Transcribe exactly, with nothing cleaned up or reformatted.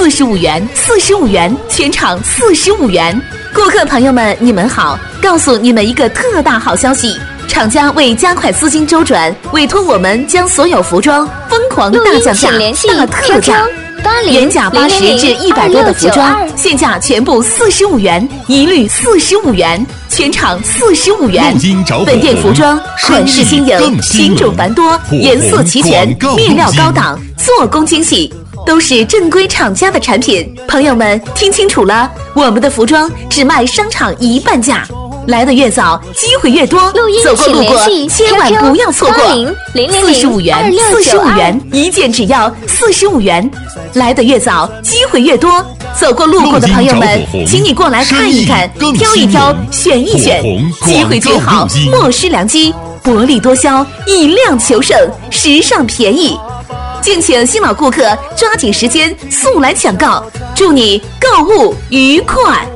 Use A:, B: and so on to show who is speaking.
A: 四十五元，四十五元，全场四十五元。顾客朋友们，你们好，告诉你们一个特大好消息。厂家为加快资金周转，委托我们将所有服装疯狂大降价、大特价，原价八十至一百多的服装，现价全部四十五元，一律四十五元，全场四十五元。本店服装款式新颖，品种繁多，颜色齐全，面料高档，做工精细。都是正规厂家的产品，朋友们听清楚了，我们的服装只卖商场一半价。来的越早，机会越多。走过路过，千万不要错过。四十五元，四十五元，一件只要四十五元。来的越早，机会越多。走过路过的朋友们，请你过来看一看，挑一挑，选一选，机会最好，莫失良机。薄利多销，以量求胜，时尚便宜。敬请新老顾客抓紧时间速来抢购，祝你购物愉快。